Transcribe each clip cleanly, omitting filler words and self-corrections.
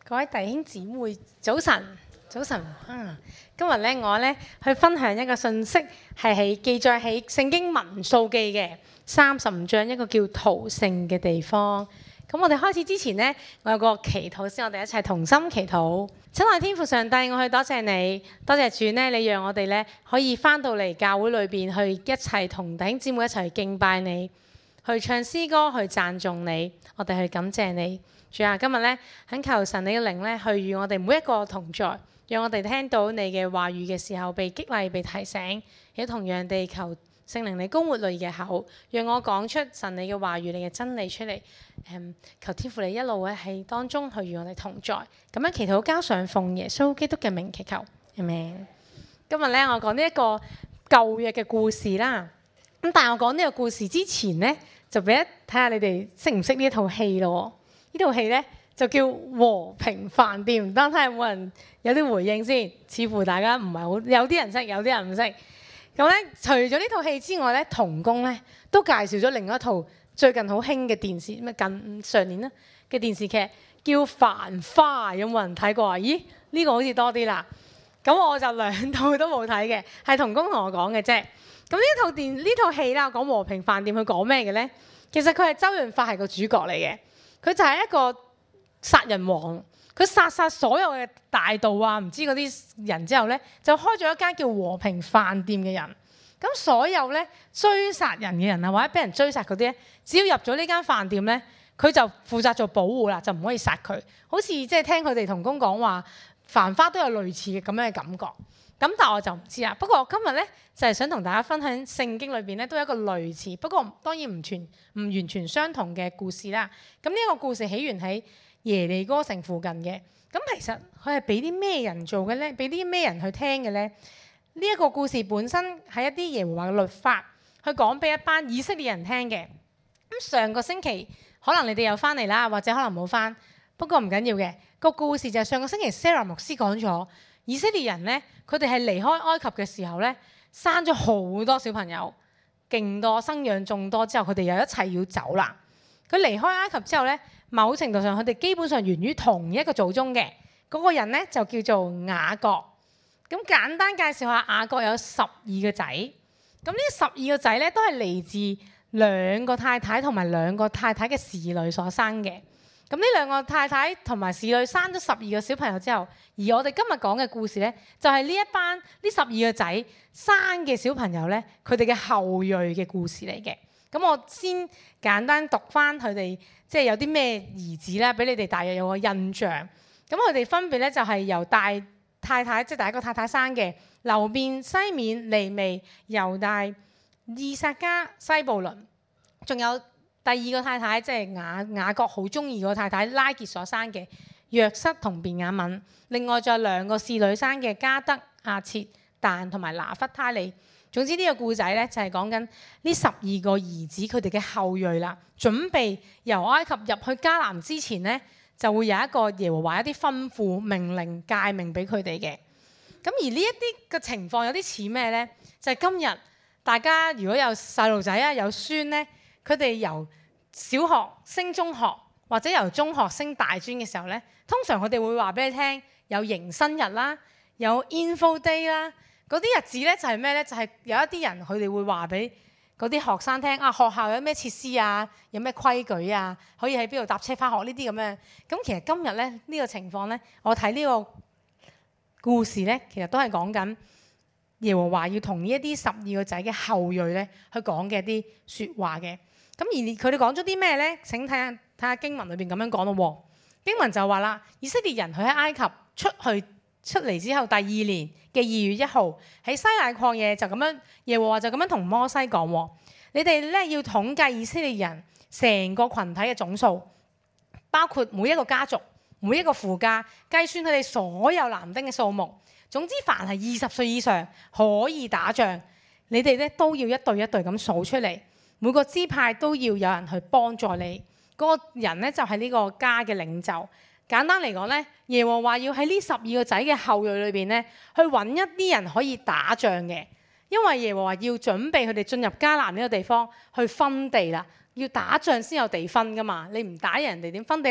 各位弟兄姊妹，早晨，早晨今日咧，我咧去分享一個信息，係記載喺聖經民數記嘅35章，一個叫逃城嘅地方。咁我哋開始之前呢，我有個祈禱先，我哋一齊同心祈禱。親愛天父上帝，我去多謝你，多謝主呢，你讓我哋咧可以翻到嚟教會裏邊去一齊同弟兄姊妹一齊敬拜你，去唱詩歌，去讚頌你，我哋去感謝你。主啊，今日咧懇求神你嘅靈咧，去與我哋每一個同在，讓我哋聽到你嘅話語嘅時候被激勵、被提醒，亦同樣地求聖靈你膏抹你嘅口，讓我講出神你嘅話語、你嘅真理出嚟。求天父你一路咧喺當中去與我哋同在，咁樣祈禱交上奉耶穌基督嘅名祈求，阿們。今日咧我講呢一個舊約嘅故事啦。咁但係我講呢個故事之前咧，就俾一睇下你哋識唔識呢一套戲咯。呢套戲咧就叫和平飯店，等睇下有冇人有啲回應先。似乎大家唔係好，有啲人識，有啲人唔識。咁咧，除咗呢套戲之外咧，同工咧都介紹咗另一套最近好興嘅電視，近上年啦嘅電視劇叫《繁花》，有冇人睇過啊？咦，呢個好似多啲啦。咁我就兩套都冇睇嘅，係同工同我講嘅啫。咁呢套戲啦，講和平飯店，佢講咩嘅咧？其實佢係周潤發係個主角嚟嘅。佢就係一個殺人王，佢殺所有嘅大盜啊，唔知嗰啲人之後咧，就開咗一間叫和平飯店嘅人。咁所有咧追殺人嘅人啊，或者俾人追殺嗰啲咧，只要入咗呢間飯店咧，佢就負責做保護啦，就唔可以殺佢。好似即係聽佢哋同工講話，繁花都有類似嘅咁樣嘅感覺。咁但係我就唔知啦。不過我今日咧就係想同大家分享聖經裏邊咧都有一個類似，不過當然唔完全相同嘅故事啦。咁呢一個故事起源喺耶利哥城附近嘅。咁其實佢係俾啲咩人做嘅咧？俾啲咩人去聽嘅咧？呢一個故事本身係一啲耶和華嘅律法，去講俾一班以色列人聽嘅。咁上個星期可能你哋有翻嚟啦，或者可能冇翻，不過唔緊要嘅。個故事就係上個星期 Sarah 牧師講咗。以色列人咧，佢哋係離開埃及嘅時候咧，生咗好多小朋友，勁多，生養眾多之後，佢哋又一齊要走啦。佢離開埃及之後咧，某程度上佢哋基本上源於同一個祖宗嘅嗰個人咧，就叫做雅各。咁簡單介紹下，雅各有12個仔。咁呢12個仔咧，都係嚟自兩個太太同埋兩個太太嘅侍女所生嘅。咁呢兩個太太同埋侍女生咗12個小朋友之後，而我哋今日講嘅故事咧，就係呢一班呢12個仔生嘅小朋友咧，佢哋嘅後裔嘅故事嚟嘅。咁我先簡單讀翻佢哋，即係有啲咩兒子啦，俾你哋大約有個印象。咁佢哋分別咧就係由大太太，即係第一個太太生嘅流便、西緬、利未、猶大、以撒迦、西布倫，仲有第二個太太，即係雅各好中意個太太拉結所生嘅約瑟同便雅憫。另外仲有兩個侍女生嘅加德、亞設、但同埋拿弗他利。總之呢個故仔咧就係講緊呢12個兒子佢哋嘅後裔啦，準備由埃及入去迦南之前咧，就會有一個耶和華一啲吩咐、命令、誡命俾佢哋嘅。咁而呢一啲嘅情況有啲似咩咧？就係今日大家如果有細路仔啊，有孫咧。佢哋由小學升中學，或者由中學升大專嘅時候咧，通常佢哋會話俾你聽有迎新日啦，有 info day 啦，嗰啲日子咧就係咩咧？就係有一啲人佢哋會話俾嗰啲學生聽啊，學校有咩設施啊，有咩規矩啊，可以喺邊度搭車返學呢啲咁樣。咁其實今日咧呢個情況咧，我睇呢個故事咧，其實都係講緊耶和華要同呢一啲12個仔嘅後裔咧去講嘅一啲説話嘅。咁而佢哋講咗啲咩咧？請睇下經文裏邊咁樣講咯。經文就話啦，以色列人佢喺埃及出嚟之後第2年嘅2月1號喺西奈曠野就咁樣，耶和華就咁樣同摩西講：你哋咧要統計以色列人成個群體嘅總數，包括每一個家族、每一個父家，計算佢哋所有男丁嘅數目。總之，凡係20歲以上可以打仗，你哋咧都要一隊一隊咁數出嚟。每個支派都要有人去幫助你，嗰個人咧就係呢個家嘅領袖。簡單嚟講咧，耶和華要喺呢12個仔嘅後裔裏邊咧，去揾一啲人可以打仗嘅，因為耶和華要準備佢哋進入迦南呢個地方去分地啦。要打仗先有地分噶嘛，你唔打人哋點分地咧？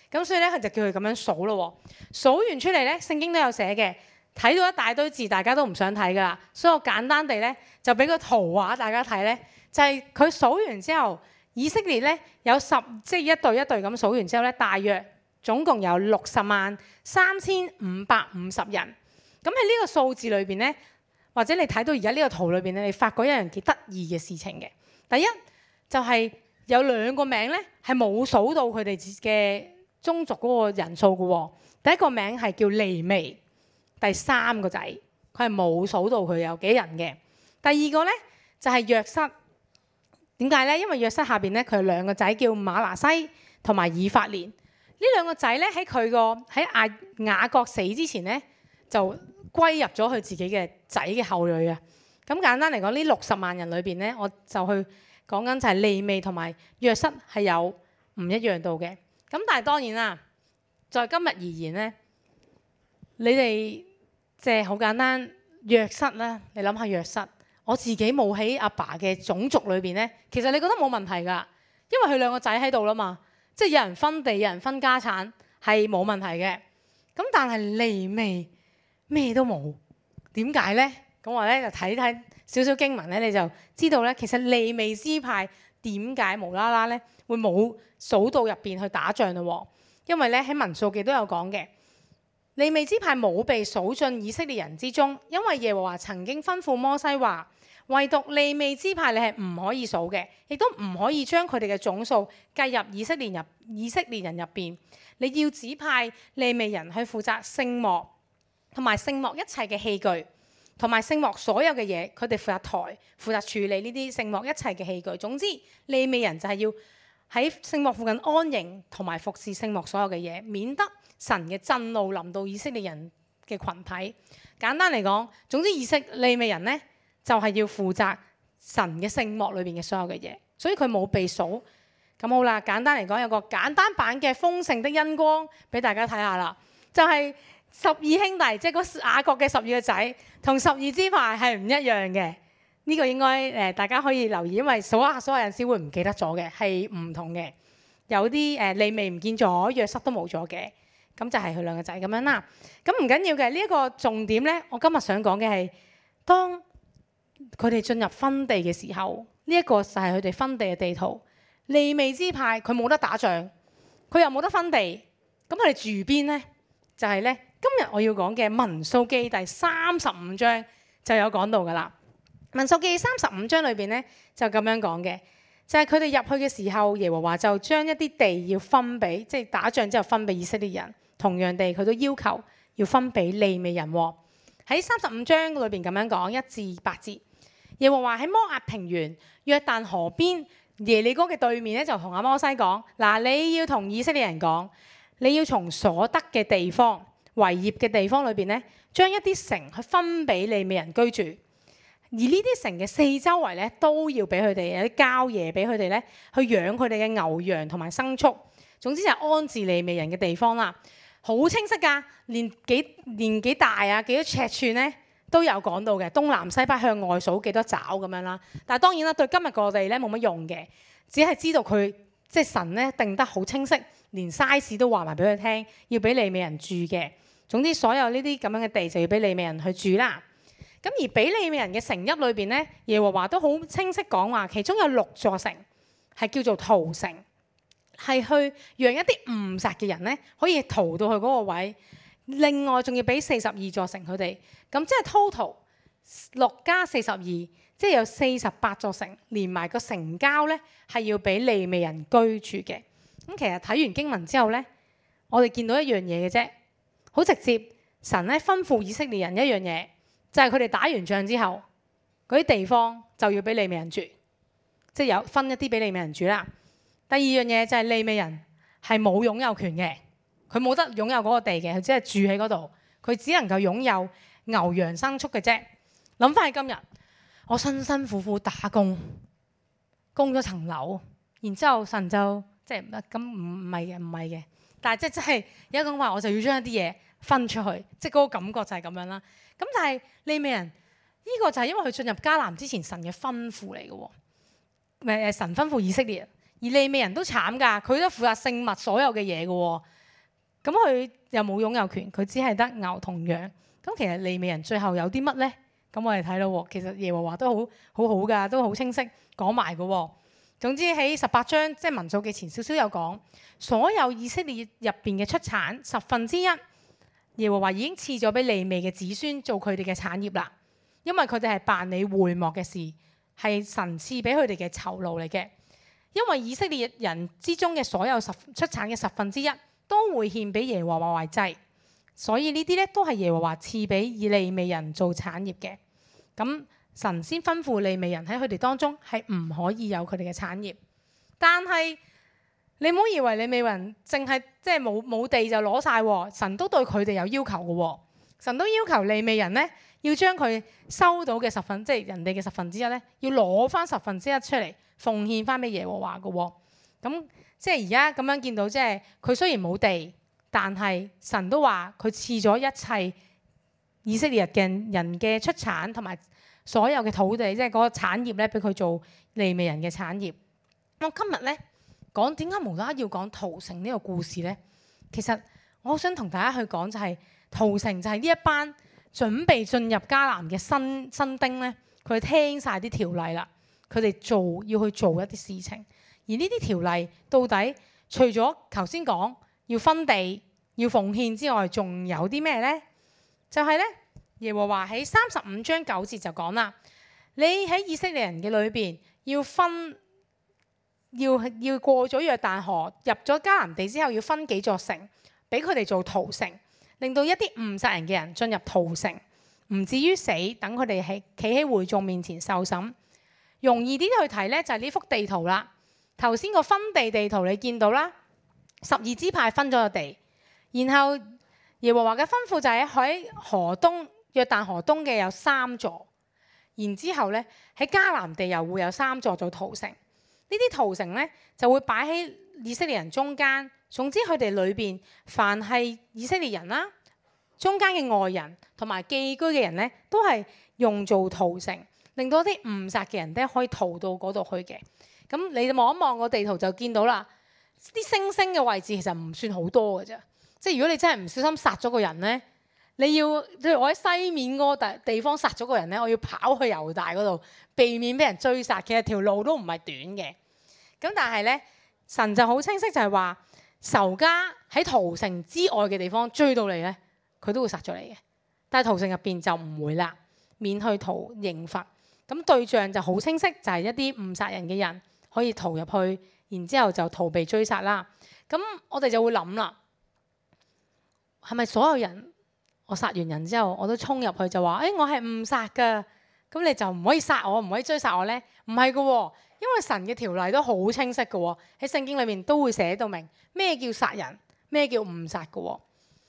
咁所以咧佢就叫佢咁樣數咯。數完出嚟咧，聖經都有寫嘅，睇到一大堆字，大家都唔想睇噶啦。所以我簡單地咧就俾個圖畫大家睇咧，就係佢數完之後，以色列咧有即係一隊一隊咁數完之後咧，大約總共有603550人。咁喺呢個數字裏邊咧，或者你睇到而家呢個圖裏邊咧，你發覺一樣幾得意嘅事情嘅。第一就係有2個名咧係冇數到佢哋嘅宗族嗰個人數嘅喎。第一個名係叫利未，第3個仔，佢係冇數到佢有幾人嘅。第二個咧就係約瑟，點解咧？因為約瑟下邊咧佢有2個仔叫馬拿西同埋以法蓮。呢2個仔咧喺雅各死之前咧就歸入咗佢自己嘅仔嘅後裔啊。咁簡單嚟講，呢60萬人裏邊咧，我就去講緊就係利未同埋約瑟係有唔一樣到嘅。咁但係當然啦，在今日而言咧，你哋即係好簡單，約瑟咧，你諗下約瑟，我自己冇喺阿爸嘅種族裏邊咧，其實你覺得冇問題㗎，因為佢2個仔喺度啦嘛，即係有人分地，有人分家產係冇問題嘅。咁但係利未咩都冇，點解咧？咁我咧就睇少少經文咧，你就知道咧，其實利未支派點解無啦啦咧會冇數到入邊去打仗咯？因為咧喺民數記都有講嘅，利未支派冇被數進以色列人之中，因為耶和華曾經吩咐摩西話，唯獨利未支派你係唔可以數嘅，亦都唔可以將佢哋嘅總數計入以色列人入邊。你要指派利未人去負責聖幕同埋聖幕一切嘅器具，同埋聖幕所有嘅嘢，佢哋負責抬、負責處理呢啲聖幕一切嘅器具。總之，利未人就係要喺聖幕附近安營，同埋服侍聖幕所有嘅嘢，免得神嘅震怒臨到以色列人嘅群體。簡單嚟講，總之利未人呢，就係要負責神嘅聖幕裏邊嘅所有嘅嘢，所以佢冇被數。咁好啦，簡單嚟講，有個簡單版嘅豐盛的恩光俾大家睇下啦，就係12兄弟，即係嗰雅各嘅12個仔，同12支派係唔一樣嘅。呢個應該大家可以留意，因為數下有陣時會唔記得咗嘅，係唔同嘅。有啲利未唔見咗，約瑟都冇咗嘅，咁就係佢2個仔咁樣啦。咁唔緊要嘅，呢一個重點咧，我今日想講嘅係當佢哋進入分地嘅時候，呢一個就係佢哋分地嘅地圖。利未支派佢冇得打仗，佢又冇得分地，咁佢哋住邊呢？就係咧，今日我要講嘅民數記第35章就有講到噶啦。民數記35章裏邊咧就咁樣講嘅，就係佢哋入去嘅時候，耶和華就將一啲地要分俾，即係打仗之後分俾以色列人。同樣地，佢都要求要分俾利未人喎。喺35章裏邊咁樣講1至8節，耶和華喺摩押平原約旦河邊耶利哥嘅對面咧，就同阿摩西講：嗱，你要同以色列人講，你要從所得嘅地方、為業嘅地方裏邊咧，將一啲城去分俾利未人居住。而呢啲城嘅四周圍咧，都要俾佢哋有啲郊野俾佢哋咧，去養佢哋嘅牛羊同埋牲畜。總之就係安置利未人嘅地方啦。好清晰㗎，連幾大啊，幾多尺寸咧都有講到嘅，東南西北向外數幾多爪咁樣啦。但係當然啦，對今日個地咧冇乜用嘅，只係知道佢即係神咧定得好清晰，連 size 都話埋俾佢聽，要俾利未人住嘅。總之所有呢啲咁樣嘅地就要俾利未人去住啦。咁而俾利未人嘅城邑裏邊咧，耶和華都好清晰講話，其中有6座城係叫做逃城，係去讓一啲誤殺嘅人咧可以逃到去嗰個位。另外仲要俾42座城佢哋，咁即係 total 6加42，即係有48座城，連埋個城郊咧係要俾利未人居住嘅。咁其實睇完經文之後咧，我哋見到一樣嘢嘅啫，好直接。神咧吩咐以色列人一樣嘢，就係佢哋打完仗之後，嗰啲地方就要俾利未人住，即係有分一啲俾利未人住啦。第二樣嘢就係利未人係冇擁有權嘅，佢冇得擁有嗰個地嘅，佢只係住喺嗰度，佢只能夠擁有牛羊牲畜嘅啫。諗翻起今日，我辛辛苦苦打工，供咗層樓，然之後神就即係咁唔係嘅，但係即係真係有一種話，我就要將一啲嘢分出去，即係嗰個感覺就係咁樣啦。咁但係利未人呢個就係因為佢進入迦南之前神嘅吩咐嚟嘅喎，神吩咐以色列人，而利未人都慘㗎，佢都負責聖物所有嘅嘢嘅喎。 咁佢又冇擁有權，佢只係得牛同羊。咁其實利未人最後有啲乜呢？咁我哋睇到喎，其實耶和華都好好㗎，都好清晰講埋㗎喎。總之喺18章即係民數記前少少有講，所有以色列入邊嘅出產1/10，耶和華已經賜咗俾利未嘅子孫做佢哋嘅產業啦。因為佢哋係辦理會幕嘅事，係神賜俾佢哋嘅酬勞嚟嘅。因為以色列人之中嘅所有出產嘅1/10都會獻俾耶和華為祭，所以呢啲咧都係耶和華賜俾以利未人做產業嘅。咁神先吩咐利未人喺佢哋當中係唔可以有佢哋嘅產業。但係你唔好以為利未人淨係即係冇地就攞晒喎，神都對佢哋有要求嘅喎。神都要求利未人咧要將佢收到嘅即係人哋嘅1/10咧，要攞翻1/10出嚟奉獻翻俾耶和華嘅喎。咁即係而家咁樣見到，即係佢雖然冇地，但係神都話佢賜咗一切以色列人嘅出產同埋所有嘅土地，即係嗰個產業咧，俾佢做利未人嘅產業。我今日咧講點解無啦啦要講屠城呢個故事咧？其實我想同大家去講就係屠城就係呢一班準備進入迦南嘅新丁咧，佢聽晒啲條例啦，佢哋要去做一啲事情。而呢啲條例到底除咗頭先講要分地、要奉獻之外，仲有啲咩呢？就係咧，耶和華喺35章9節就講啦，你喺以色列人嘅裏邊要過咗約旦河，入咗迦南地之後，要分幾座城俾佢哋做屠城，令到一啲誤殺人嘅人進入屠城，唔至於死，等佢哋企喺會眾面前受審。容易啲去睇咧，就係呢幅地圖啦。頭先個分地地圖你見到啦，12支派分咗個地，然後耶和華嘅吩咐就係喺河東約旦河東嘅有3座，然之後咧喺迦南地又會有3座做屠城。呢啲屠城咧就會擺喺以色列人中間。總之佢哋裏邊凡係以色列人啦，中間嘅外人同埋寄居嘅人咧，都係用做屠城，令到啲誤殺嘅人咧可以逃到嗰度去嘅。咁你望一望個地圖就見到啦，啲星星嘅位置其實唔算好多嘅啫。即係如果你真係唔小心殺咗個人咧，你要即係我喺西面嗰個地方殺咗個人咧，我要跑去猶大嗰度避免俾人追殺。其實條路都唔係短嘅。咁但係咧，神就好清晰就係話，仇家喺屠城之外嘅地方追到你咧，佢都會殺咗你嘅。但係屠城入邊就唔會啦，免去刑罰。咁對象就好清晰，就係一啲誤殺人嘅人。可以逃入去，然之後就逃避追殺啦。咁我哋就會諗啦，係咪所有人我殺完人之後，我都衝入去就話，我係誤殺㗎，咁你就唔可以殺我，唔可以追殺我呢？唔係㗎喎，因為神嘅條例都好清晰㗎喎，喺聖經裏面都會寫到明咩叫殺人，咩叫誤殺㗎喎。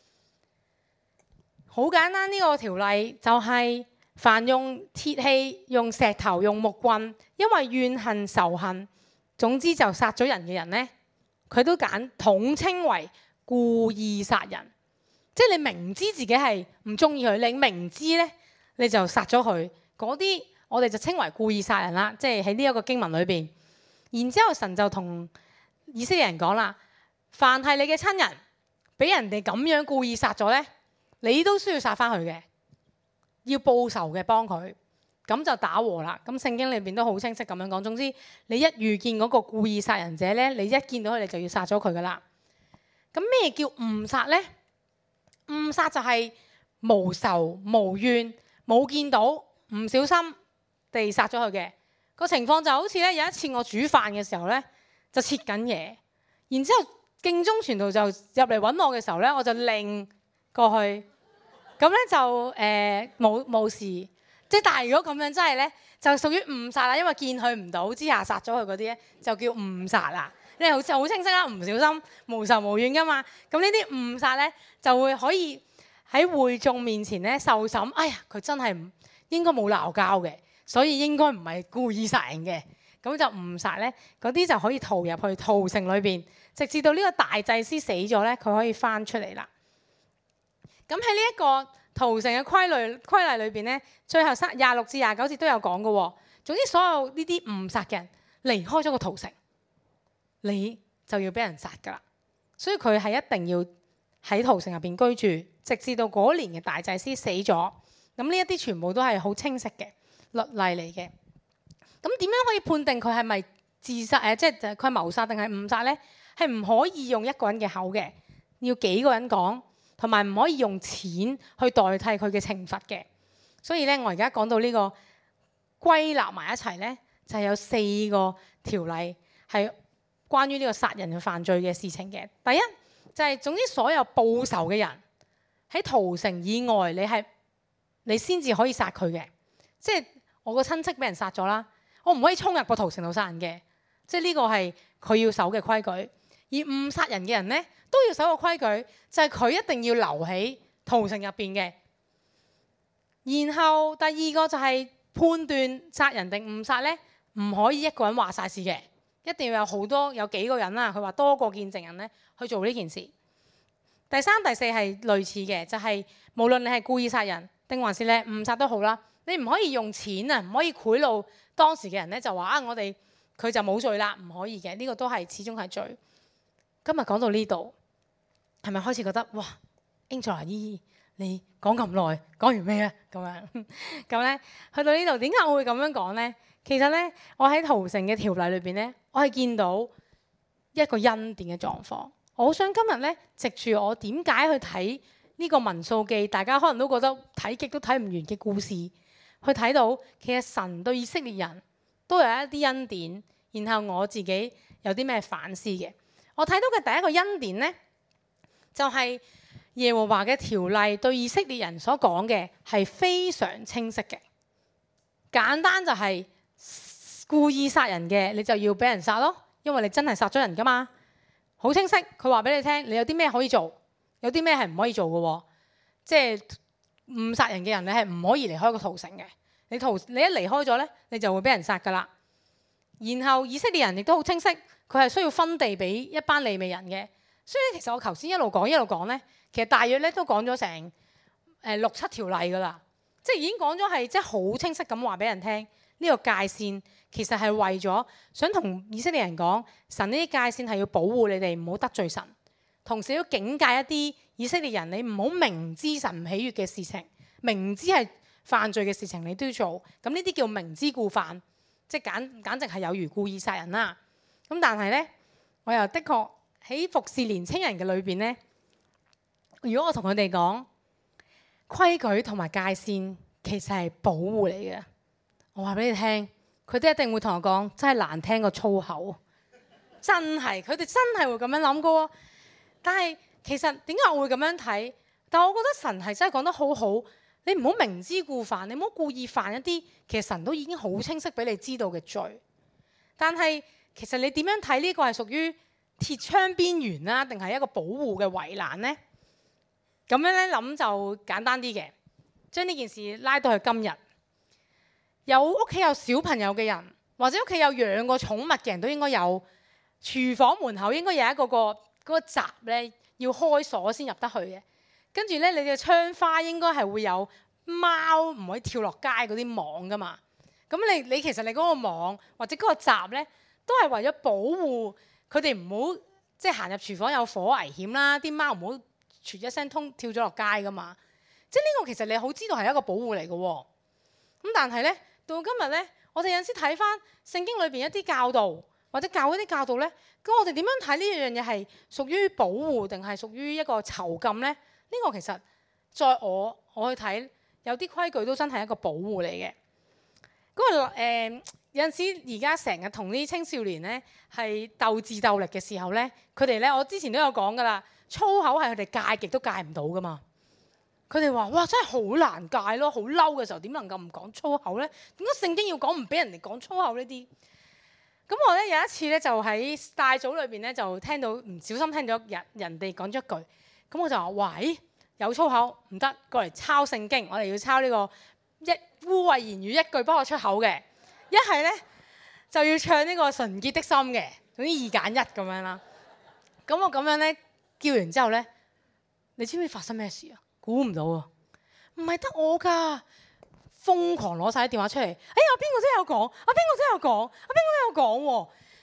好簡單，呢個條例就係凡用鐵器、用石頭、用木棍，因為怨恨仇恨，總之就殺咗人嘅人呢，佢都統稱為故意殺人。即係你明知自己係唔中意佢，你明知呢，你就殺咗佢，嗰啲我哋就稱為故意殺人啦。即係喺呢一個經文裏邊，然之後神就同以色列人講啦，凡係你嘅親人俾人哋咁樣故意殺咗呢，你都需要殺翻佢嘅。要報仇嘅，幫佢，咁就打和啦。咁聖經裏邊都好清晰咁樣講。總之，你一遇見嗰個故意殺人者咧，你一見到佢，你就要殺咗佢噶啦。咁咩叫誤殺咧？誤殺就係無仇無怨，冇見到，唔小心地殺咗佢嘅。個情況就好似咧，有一次我煮飯嘅時候咧，就切緊嘢，然之後敬忠傳道就入嚟揾我嘅時候咧，我就擰過去。咁咧就冇事，即係但係如果咁樣真係咧，就屬於誤殺啦，因為見佢唔到之下殺咗佢嗰啲咧，就叫誤殺啦。你好似好清晰啦，唔小心無仇無怨噶嘛。咁呢啲誤殺咧就會可以喺會眾面前咧受審。哎呀，佢真係應該冇鬧交嘅，所以應該唔係故意殺人嘅。咁就誤殺咧，嗰啲就可以逃入去屠城裏邊，直至到呢個大祭司死咗咧，佢可以翻出嚟啦。咁喺呢一個屠城嘅規例裏邊咧，最後26至29節都有講嘅喎。總之所有呢啲誤殺嘅人離開咗個屠城，你就要俾人殺噶啦。所以佢係一定要喺屠城入邊居住，直至到嗰年嘅大祭司死咗。咁呢一啲全部都係好清晰嘅律例嚟嘅。咁點樣可以判定佢係咪自殺？即係佢係謀殺定係誤殺呢？係唔可以用一個人嘅口嘅，要幾個人講，同埋唔可以用錢去代替佢嘅懲罰嘅。所以咧，我而家講到呢個歸納埋一齊咧，就係有4個條例係關於呢個殺人嘅犯罪嘅事情嘅。第一就係總之所有報仇嘅人喺屠城以外，你先至可以殺佢嘅。即係我個親戚俾人殺咗啦，我唔可以衝入個屠城度殺人嘅。即係呢個係佢要守嘅規矩。而誤殺人嘅人咧都要守個規矩，就係佢一定要留喺屠城入邊嘅。然後第二個就係判斷殺人定誤殺咧，唔可以一個人話晒事嘅，一定要有幾個人啦。佢話多個見證人咧去做呢件事。第三、第四係類似嘅，就係無論你係故意殺人定還是你係誤殺都好啦，你唔可以用錢啊，唔可以賄賂當時嘅人咧，就話佢就冇罪啦，唔可以嘅。呢個都係始終係罪。今日講到呢度，係咪開始覺得哇 Angela 姨你講咁耐，講完咩啊？咁樣咁咧，去到呢度點解我會咁樣講咧？其實咧，我喺屠城嘅條例裏邊咧，我係見到一個恩典嘅狀況。我好想今日咧，藉住我點解去睇呢個民數記，大家可能都覺得睇極都睇唔完嘅故事，去睇到其實神對以色列人都有一啲恩典，然後我自己有啲咩反思嘅。我睇到嘅第一個恩典咧，就係耶和華嘅條例對以色列人所講嘅係非常清晰嘅。簡單就係故意殺人嘅，你就要俾人殺咯，因為你真係殺咗人噶嘛。好清晰，佢話俾你聽，你有啲咩可以做，有啲咩係唔可以做嘅喎。即係誤殺人嘅人，你係唔可以離開個屠城嘅。你一離開咗咧，你就會俾人殺噶啦。然後以色列人亦都好清晰，佢係需要分地俾一班利未人嘅。所以其實我頭先一路講咧，其實大約咧都講咗成6、7條例噶啦，即係已經講咗係即係好清晰咁話俾人聽，呢個界線其實係為咗想同以色列人講，神呢啲界線係要保護你哋唔好得罪神，同時要警戒一啲以色列人，你唔好明知神唔喜悅嘅事情，明知係犯罪嘅事情你都要做，咁呢啲叫明知故犯，即係簡直係有如故意殺人啦。咁但係咧，我又的確喺服侍年青人嘅裏邊咧，如果我同佢哋講規矩同埋界線其實係保護你嘅，我話俾你聽，佢哋一定會同我講真係難聽過粗口，真係佢哋真係會咁樣諗嘅喎。但係其實點解我會咁樣睇？但係我覺得神係真係講得好好，你唔好明知故犯，你唔好故意犯一啲其實神都已經好清晰俾你知道嘅罪。但係其實你點樣睇呢個係屬於鐵窗邊緣啦，定係一個保護嘅圍欄呢？咁樣咧諗就簡單啲嘅，將呢件事拉到去今日，有屋企有小朋友嘅人，或者屋企有養過寵物嘅人都應該有廚房門口應該有一個嗰個閘咧，要開鎖先入得去嘅。跟住咧，你嘅窗花應該係會有貓唔可以跳落街嗰啲網噶嘛。咁你其實你嗰個網或者嗰個閘咧，都係為咗保護佢哋唔好即係行入廚房有火危險啦，啲貓唔好啜一聲跳咗落街噶嘛。即係呢個其實你好知道係一個保護嚟嘅喎。咁但係咧，到今日咧，我哋有陣時睇翻聖經裏邊一啲教導或者教一啲教導咧，咁我哋點樣睇呢樣嘢係屬於保護定係屬於一個囚禁咧？呢個其實在我去睇，有啲規矩都真係一個保護嚟嘅。有陣時而家成日同啲青少年咧係鬥智鬥力嘅時候咧，佢哋咧我之前都有講噶啦，粗口係佢哋戒極都戒唔到噶嘛。佢哋話：哇，真係好難戒咯！好嬲嘅時候點能夠唔講粗口咧？點解聖經要講唔俾人哋講粗口呢啲？咁我咧有一次咧就喺大組裏邊咧就聽到唔小心聽咗人哋講咗一句，咁我就話：喂，有粗口唔得，過嚟抄聖經，我哋要抄呢個污穢言語一句不可出口嘅，一係咧就要唱呢個純潔的心嘅，總之2揀1咁樣啦。咁我咁樣咧叫完之後咧，你知唔知發生咩事啊？估唔到啊！唔係得我㗎，瘋狂攞晒啲電話出嚟。哎呀，邊個真係有講？啊，邊個真係有講？啊，邊個都有講喎。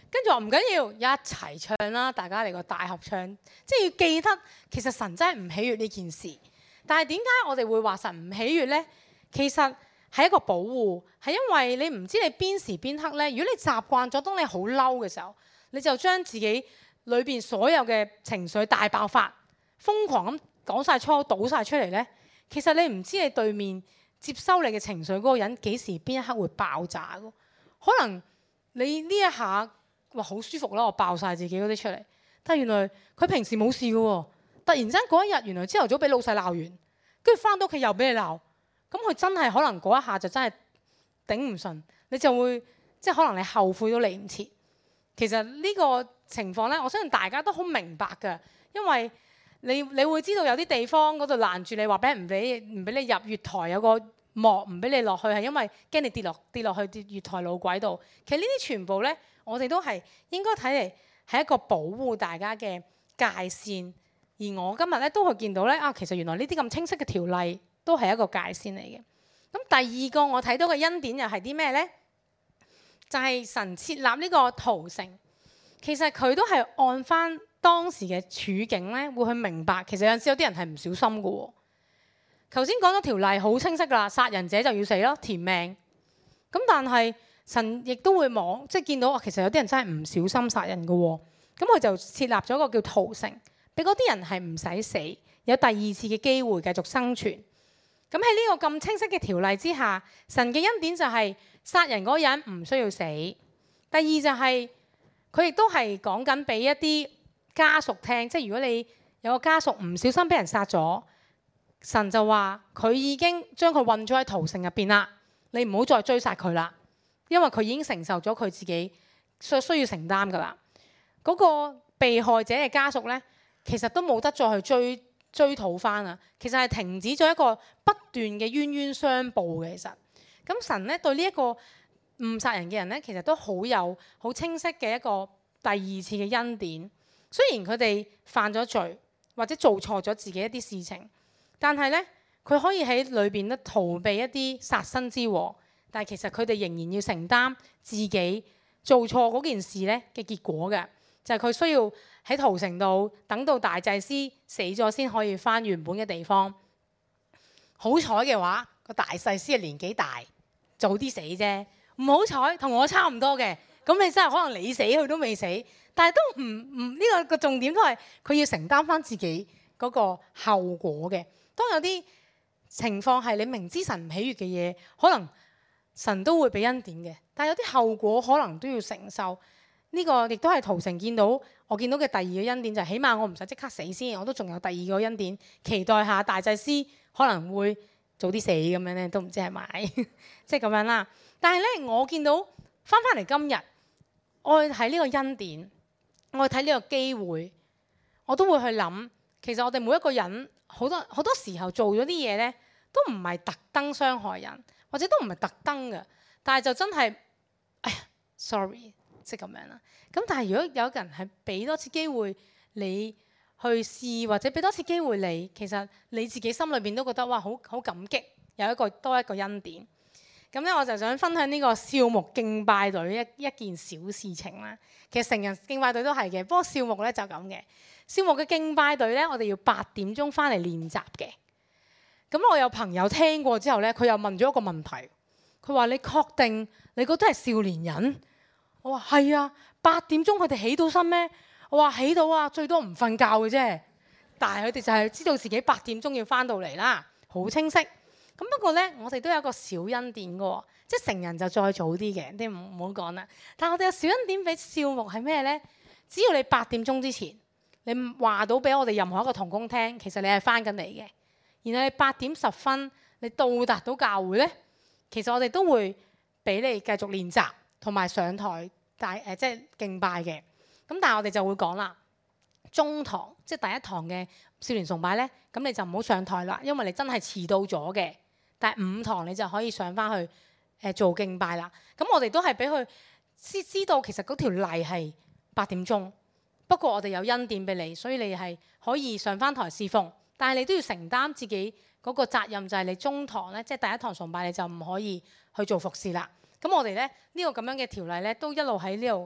跟住話唔緊要，一齊唱啦，大家嚟個大合唱，即係要記得其實神真係唔喜悅呢件事。但係點解我哋會話神唔喜悅呢？其實係一個保護，係因為你唔知你邊時邊刻呢。如果你習慣咗，當你好嬲嘅時候，你就將自己裏邊所有嘅情緒大爆發，瘋狂咁講晒粗口，倒晒出嚟呢。其實你唔知你對面接收你嘅情緒嗰個人幾時邊一刻會爆炸㗎。可能你呢一下哇好舒服啦，我爆晒自己嗰啲出嚟，但係原來佢平時冇事㗎喎。突然間嗰一日，原來朝頭早俾老細鬧完，跟住翻到屋企又俾你鬧，咁佢真係可能嗰一下就真係頂唔順，你就會即係可能你後悔都嚟唔切。其實呢個情況呢，我相信大家都好明白㗎，因為你會知道有啲地方嗰度攔住你，話俾唔俾你入月台，有個幕唔俾你落去，係因為驚你跌落去月台路軌度。其實呢啲全部呢，我哋都係應該睇嚟係一個保護大家嘅界線。而我今日咧都會見到咧其實原來呢啲咁清晰嘅條例都係一個界線嚟嘅。咁第二個我睇到嘅恩典又係啲咩呢？就係神設立呢個逃城，其實佢都係按翻當時嘅處境咧，會去明白其實有陣時有啲人係唔小心嘅喎。頭先講咗條例好清晰㗎啦，殺人者就要死咯，填命。咁但係神亦都會即係見到其實有啲人真係唔小心殺人嘅喎。咁佢就設立咗一個叫逃城，俾嗰啲人係唔使死，有第二次嘅機會繼續生存。咁喺呢個咁清晰嘅條例之下，神嘅恩典就係殺人嗰個人唔需要死。第二就係佢亦都係講緊俾一啲家屬聽，即係如果你有個家屬唔小心俾人殺咗，神就話佢已經將佢困咗喺逃城入邊啦，你唔好再追殺佢啦，因為佢已經承受咗佢自己需要承擔噶啦。嗰個被害者嘅家屬呢，其實都冇得再去追討翻啊！其實係停止咗一個不斷嘅冤冤相報嘅。其實咁神咧對呢一個誤殺人嘅人咧，其實都好清晰嘅一個第二次嘅恩典。雖然佢哋犯咗罪或者做錯咗自己一啲事情，但係咧佢可以喺裏邊咧逃避一啲殺身之禍，但係其實佢哋仍然要承擔自己做錯嗰件事咧嘅結果嘅。就係佢需要喺逃城度等到大祭司死咗先可以翻原本嘅地方。好彩嘅話，個大祭司係年紀大，早啲死啫。唔好彩，同我差唔多嘅，咁你真係可能你死佢都未死，但係都唔呢個個重點都係佢要承擔翻自己嗰個後果嘅。當有啲情況係你明知神唔喜悅嘅嘢，可能神都會俾恩典嘅，但係有啲後果可能都要承受。呢個亦都係逃城我見到嘅第二個恩典，就係起碼我唔使即刻死先，我都仲有第二個恩典，期待下大祭司可能會早啲死咁樣咧，都唔知係咪，即係咁樣啦。但係咧，我見到翻嚟今日，我去睇呢個恩典，我去睇呢個機會，我都會去諗，其實我哋每一個人好多時候做咗啲嘢咧，都唔係特登傷害人，或者都唔係特登嘅，但係就真係，哎呀 ，sorry。即係咁樣啦。咁但係如果有一個人係俾多次機會你去試，或者俾多次機會你，其實你自己心裏邊都覺得哇，好感激，有多一個恩典。咁咧我就想分享呢個笑牧敬拜隊一件小事情啦。其實成人敬拜隊都係嘅，不過笑牧咧就咁嘅。笑牧嘅敬拜隊咧，我哋要8點鐘翻嚟練習嘅。咁我有朋友聽過之後咧，佢又問咗一個問題，佢話：你確定你覺得係少年人？我話係啊，8點鐘佢哋起到身咩？我話起到啊，最多唔瞓覺嘅啫。但係佢哋就係知道自己8點鐘要翻到嚟啦，好清晰。咁不過呢，我哋都有一個小恩典嘅喎，即係成人就再早啲嘅，你唔好講啦。但係我哋有小恩典俾笑牧係咩呢？只要你8點鐘之前，你話到俾我哋任何一個同工聽，其實你係翻緊嚟嘅。然後你8點10分你到達到教會呢，其實我哋都會俾你繼續練習。同埋上台即係敬拜嘅。咁但係我哋就會講啦，中堂即係第一堂嘅少年崇拜呢，咁你就唔好上台啦，因為你真係遲到咗嘅。但係5堂你就可以上翻去做敬拜啦。咁我哋都係俾佢知道其實嗰條例係8點鐘，不過我哋有恩典俾你，所以你係可以上翻台侍奉，但係你都要承擔自己嗰個責任，就係你中堂呢，即係第一堂崇拜你就唔可以去做服侍啦。咁我哋咧呢個咁樣嘅條例咧，都一路喺呢度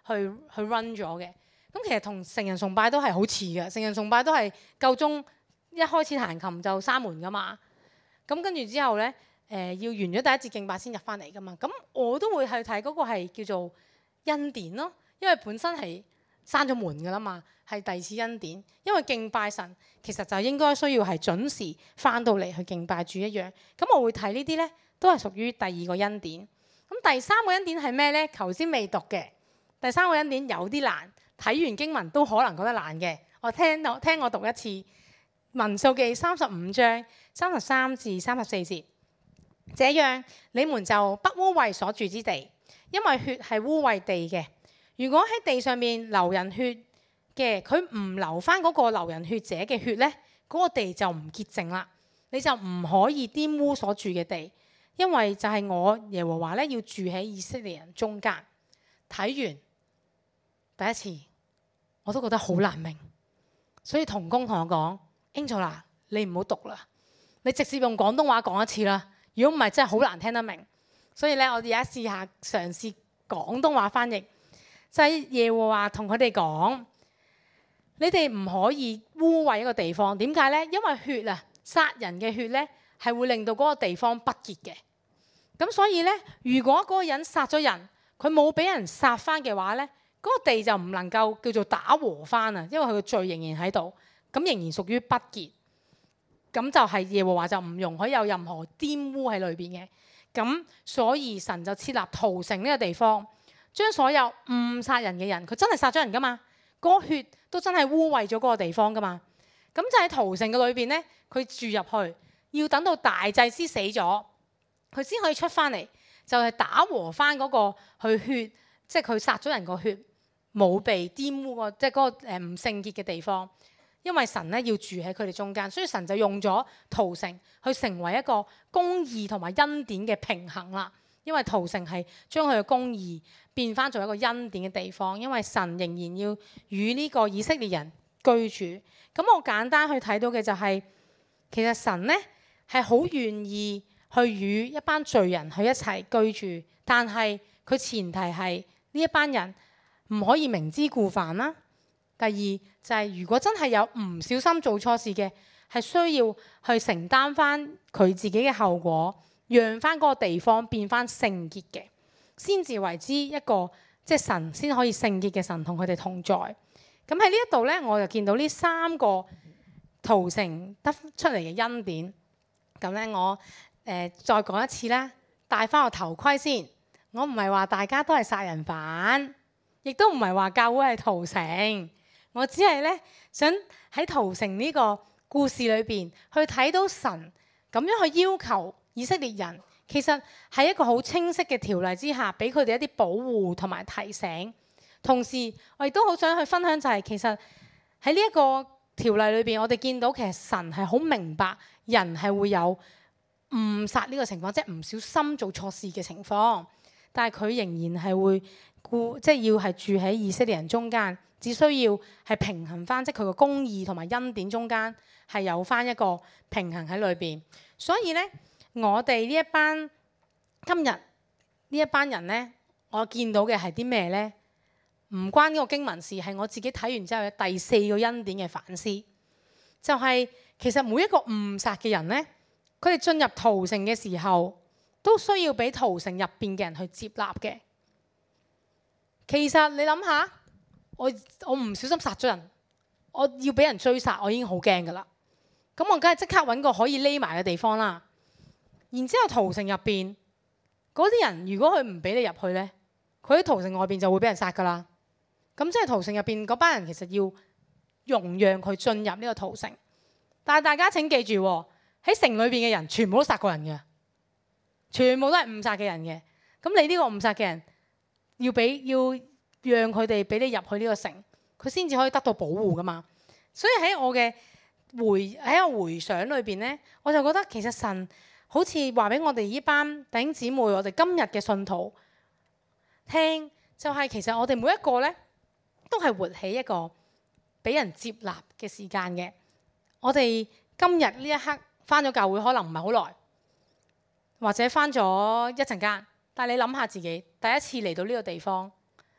去 run 咗嘅。咁其實同成人崇拜都係好似嘅，成人崇拜都係夠鐘一開始彈琴就閂門噶嘛。咁跟住之後咧，要完咗第一節敬拜先入翻嚟噶嘛。咁我都會去睇嗰個係叫做恩典咯，因為本身係閂咗門噶啦嘛，係第二次恩典。因為敬拜神其實就應該需要係準時翻到嚟去敬拜主一樣。咁我會睇呢啲咧，都係屬於第二個恩典。咁第三個恩典係咩咧？頭先未讀嘅第三個恩典有啲難，睇完經文都可能覺得難嘅。我聽我讀一次民數記35章33至34節。這樣你們就不污穢所住之地，因為血係污穢地嘅。如果喺地上面流人血嘅，佢唔流翻嗰個流人血者嘅血咧，嗰個地就唔潔淨啦。你就唔可以玷污所住嘅地，因為就係我耶和華咧要住喺以色列人中間。睇完第一次我都覺得好難明，所以同工同我講 Angela， 你唔好讀啦，你直接用廣東話講一次啦。如果唔係真係好難聽得明，所以咧我哋而家試下嘗試廣東話翻譯，就係耶和華同佢哋講：你哋唔可以污穢一個地方。點解咧？因為血啊，殺人嘅血咧係會令到嗰個地方不潔嘅。咁所以咧，如果嗰個人殺咗人，佢冇俾人殺翻嘅話咧，嗰個地就唔能夠叫做打和翻啊，因為佢個罪仍然喺度，咁仍然屬於不潔。咁就係耶和華就唔容許有任何玷污喺裏邊嘅。咁所以神就設立屠城呢個地方，將所有誤殺人嘅人，佢真係殺咗人噶嘛，嗰個血都真係污穢咗嗰個地方噶嘛。咁就喺屠城嘅裏邊咧，佢住入去，要等到大祭司死咗，佢先可以出翻嚟，就係打和翻嗰個佢血，即係佢殺咗人個血冇被玷污過，即係嗰個唔聖潔嘅地方。因為神咧要住喺佢哋中間，所以神就用咗屠城去成為一個公義同埋恩典嘅平衡啦。因為屠城係將佢嘅公義變翻做一個恩典嘅地方，因為神仍然要與呢個以色列人居住。咁我簡單去睇到嘅就係，其實神咧係好願意去與一班罪人去一齊居住，但係佢前提係呢一班人唔可以明知故犯啦。第二就係，如果真係有唔小心做錯事嘅，係需要去承擔翻佢自己嘅後果，讓翻嗰個地方變翻聖潔嘅，先至為之一個即係神先可以聖潔嘅神同佢哋同在。咁喺呢一度咧，我就見到呢三個屠城得出嚟嘅恩典。咁咧，我再講一次啦，戴翻個頭盔先。我唔係話大家都係殺人犯，亦都唔係話教會係屠城。我只係咧想喺屠城呢個故事裏邊去睇到神咁樣去要求以色列人，其實喺一個好清晰嘅條例之下，俾佢哋一啲保護同埋提醒。同時，我亦都好想去分享就係，其實喺呢一個條例裏邊，我哋見到其實神係好明白人係會有誤殺呢個情況，即係唔小心做錯事嘅情況，但係佢仍然係會即係要係住喺以色列人中間。只需要係平衡翻，即係佢個公義同埋恩典中間係有翻一個平衡喺裏邊。所以咧，我哋呢一班今日呢一班人咧，我見到嘅係啲咩咧？唔關呢個經文事，係我自己睇完之後嘅第四個恩典嘅反思，就係其實每一個誤殺嘅人咧，佢哋進入屠城嘅時候，都需要俾屠城入邊嘅人去接納嘅。其實你諗下。我唔小心殺咗人，我要俾人追殺，我已經好驚噶啦。咁我梗係即刻揾個可以匿埋嘅地方啦。然之後屠城入邊嗰啲人，如果佢唔俾你入去呢，佢喺屠城外邊就會俾人殺噶啦。咁即係屠城入邊嗰班人其實要容讓佢進入呢個屠城。但係大家請記住，喺城裏邊嘅人全部都殺過人嘅，全部都係誤殺嘅人嘅。咁你呢個誤殺嘅人要讓佢哋俾你入去呢個城，佢先至可以得到保護噶嘛。所以喺我嘅回想裏邊咧，我就覺得其實神好似話俾我哋呢班弟兄姊妹，我哋今日嘅信徒聽，就係其實我哋每一個咧都係活喺一個俾人接納嘅時間嘅。我哋今日呢一刻翻咗教會，可能唔係好耐，或者翻咗一陣間，但係你諗下自己第一次嚟到呢個地方。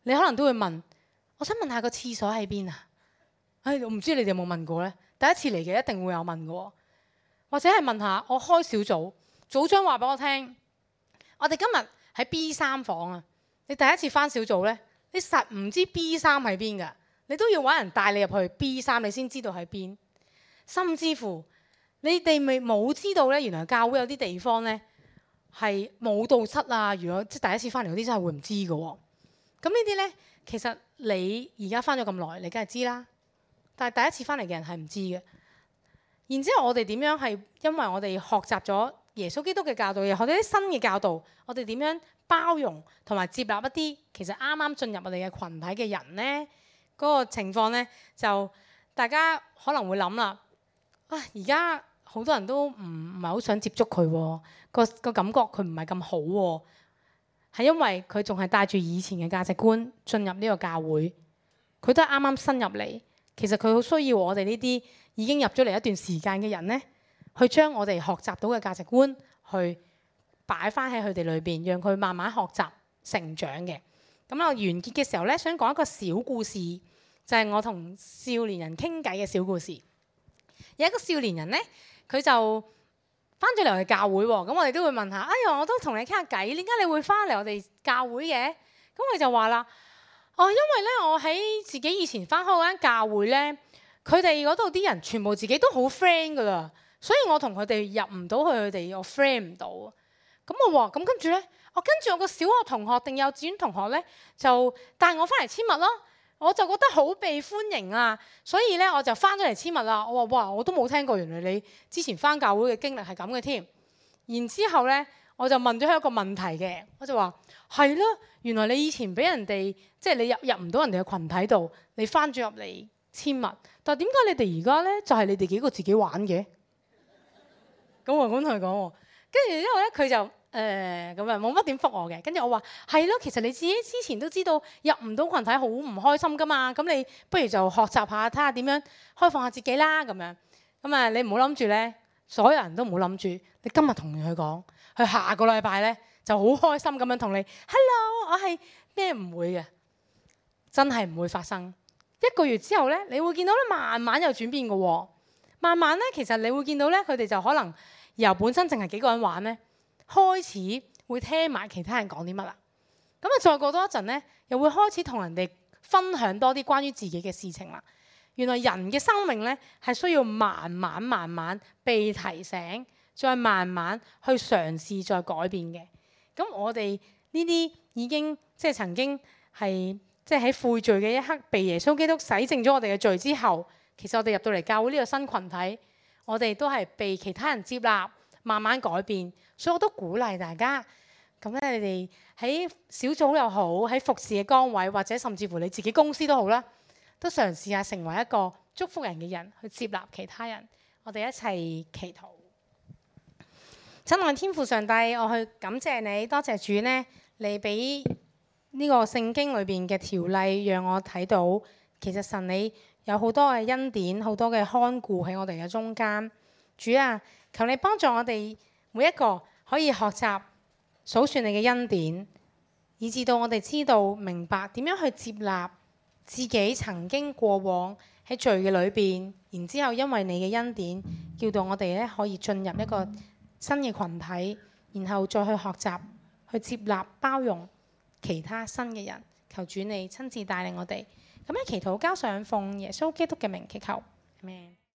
你可能都會問：我想問下個廁所喺邊啊？我唔知你哋有冇問過呢？第一次嚟嘅一定會有問嘅，或者係問下我開小組，組長話俾我聽，我哋今日喺 B3 房啊。你第一次返小組呢，你實唔知 B3喺邊㗎，你都要揾人帶你入去 B3，你先知道喺邊。甚至乎你哋冇知道呢，原來教會有啲地方呢係舞蹈室啊。如果即係第一次返嚟嗰啲，真係會唔知嘅喎。咁呢啲呢，其實你而家返咗咁耐，你梗係知啦。但係第一次返嚟嘅人係唔知嘅。然之後我哋點樣係因為我哋學習咗耶穌基督嘅教導，又學咗啲新嘅教導，我哋點樣包容同埋接納一啲其實啱啱進入我哋嘅群體嘅人呢？嗰個情況呢，就大家可能會諗啦。而家好多人都唔係好想接觸佢喎，個感覺佢唔係咁好喎，係因為佢仲係帶住以前嘅價值觀進入呢個教會，佢都係啱啱新入嚟。其實佢好需要我哋呢啲已經入咗嚟一段時間嘅人呢，去將我哋學習到嘅價值觀去擺翻喺佢哋裏邊，讓佢慢慢學習成長嘅。咁我完結嘅時候呢，想講一個小故事，就係我同少年人傾偈嘅小故事。有一個少年人呢，佢就翻咗嚟我哋教會喎。咁我哋都會問下：哎呀，我都同你傾下偈，點解你會翻嚟我哋教會嘅？咁佢就話啦：因為咧，我喺自己以前翻開嗰間教會咧，佢哋嗰度啲人全部自己都好 friend 噶啦，所以我同佢哋入唔到去，佢哋我 friend 唔到。咁我話：咁跟住咧，跟住我個小學同學定幼稚園同學咧，就帶我翻嚟簽物咯。我就覺得好被歡迎啊，所以咧我就翻咗嚟簽物啦。我話：哇，我都冇聽過，原來你之前翻教會嘅經歷係咁嘅添。然之後咧，我就問咗佢一個問題嘅，我就話：係咯，原來你以前俾人哋即係你入唔到人哋嘅群體度，你翻咗入嚟簽物，但係點解你哋而家咧就係你哋幾個自己玩嘅？咁我咁同佢講，跟住之後咧佢就咁樣冇乜點覆我嘅。跟住我話：係咯，其實你自己之前都知道入唔到群體好唔開心噶嘛，咁你不如就學習下，睇下點樣開放下自己啦咁樣。咁啊，你唔好諗住咧，所有人都唔好諗住，你今日同佢講，佢下個禮拜咧就好開心咁樣同你 Hello， 我係咩？唔會嘅，真係唔會發生。一個月之後咧，你會見到咧慢慢有轉變嘅喎。慢慢咧，其實你會見到咧，佢哋就可能由本身淨係幾個人玩咧，開始會聽埋其他人講啲乜啦。咁啊，再過多一陣咧，又會開始同人哋分享多啲關於自己嘅事情啦。原來人嘅生命咧係需要慢慢被提醒，再慢慢去嘗試再改變嘅。咁我哋呢啲已經即係曾經係即係喺悔罪嘅一刻，被耶穌基督洗淨咗我哋嘅罪之後，其實我哋入到嚟教會呢個新群體，我哋都係被其他人接納，慢慢改變。所以我都鼓勵大家，咁咧你哋喺小組又好，喺服侍嘅崗位，或者甚至乎你自己公司都好啦，都嘗試下成為一個祝福人嘅人，去接納其他人。我哋一齊祈禱。親愛天父上帝，我去感謝你，多謝主呢，你俾呢個聖經裏邊嘅條例，讓我睇到其實神你有好多嘅恩典，好多嘅看顧喺我哋嘅中間。主啊，求你幫助我哋每一個可以學習數算你嘅恩典，以至到我哋知道明白點樣去接納自己曾經過往喺罪嘅裏邊，然之後因為你嘅恩典，叫到我哋咧可以進入一個新嘅群體，然後再去學習去接納包容其他新嘅人。求主你親自帶領我哋，咁樣祈禱交上奉耶穌基督嘅名祈求，阿們。